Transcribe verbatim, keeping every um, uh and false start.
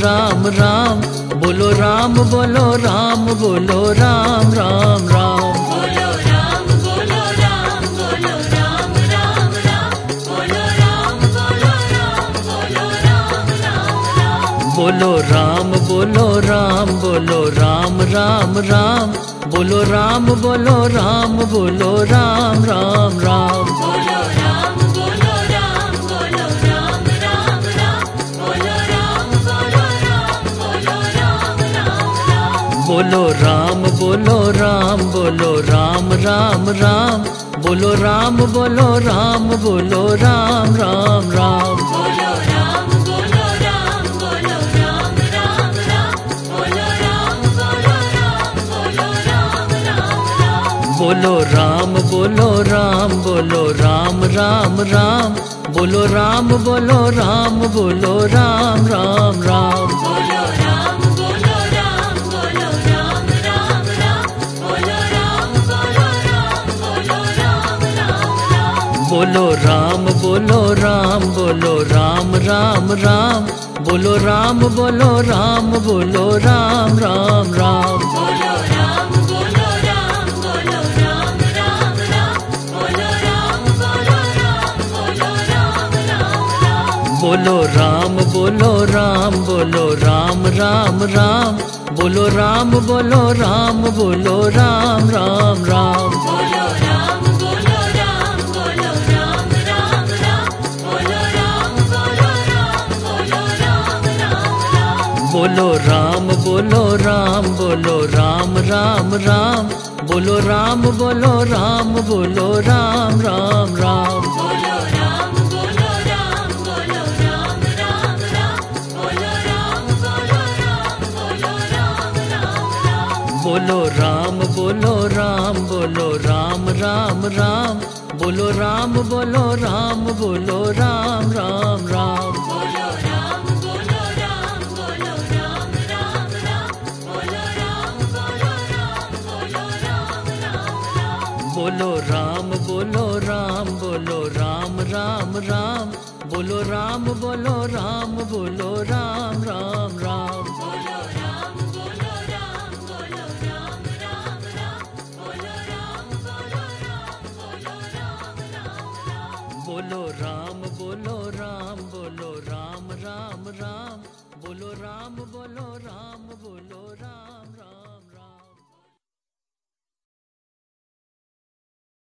राम राम, बोलो राम बोलो राम बोलो राम राम राम। बोलो राम बोलो राम बोलो राम राम राम, बोलो राम बोलो राम बोलो राम राम राम। बोलो राम बोलो राम बोलो राम राम राम, बोलो राम बोलो राम बोलो राम राम राम। बोलो राम बोलो राम बोलो राम राम राम, बोलो राम बोलो राम बोलो राम राम राम। बोलो राम बोलो राम बोलो राम राम राम, बोलो राम बोलो राम बोलो राम राम राम। बोलो राम बोलो राम बोलो राम राम राम, बोलो राम बोलो राम बोलो राम राम राम। बोलो राम बोलो राम बोलो राम राम राम, बोलो राम बोलो राम बोलो राम राम राम। बोलो राम बोलो राम बोलो राम राम राम, बोलो राम बोलो राम बोलो राम राम राम। बोलो राम बोलो राम बोलो राम राम राम, बोलो राम बोलो राम बोलो राम राम राम। बोलो राम बोलो राम बोलो राम राम राम, बोलो राम बोलो राम बोलो राम राम राम। बोलो राम बोलो राम बोलो राम राम राम, बोलो राम बोलो राम बोलो राम राम राम। बोलो राम बोलो राम बोलो राम राम राम, बोलो राम बोलो राम बोलो राम राम राम। बोलो राम बोलो राम बोलो राम राम राम, बोलो राम बोलो राम बोलो राम राम राम। बोलो राम बोलो राम बोलो राम राम राम, बोलो राम बोलो राम बोलो राम राम राम। बोलो राम बोलो राम बोलो राम राम राम, बोलो राम बोलो राम बोलो राम राम राम। बोलो राम बोलो राम बोलो राम राम राम, बोलो राम बोलो राम बोलो राम राम राम। बोलो राम बोलो राम बोलो राम राम राम, बोलो राम बोलो राम बोलो राम राम राम।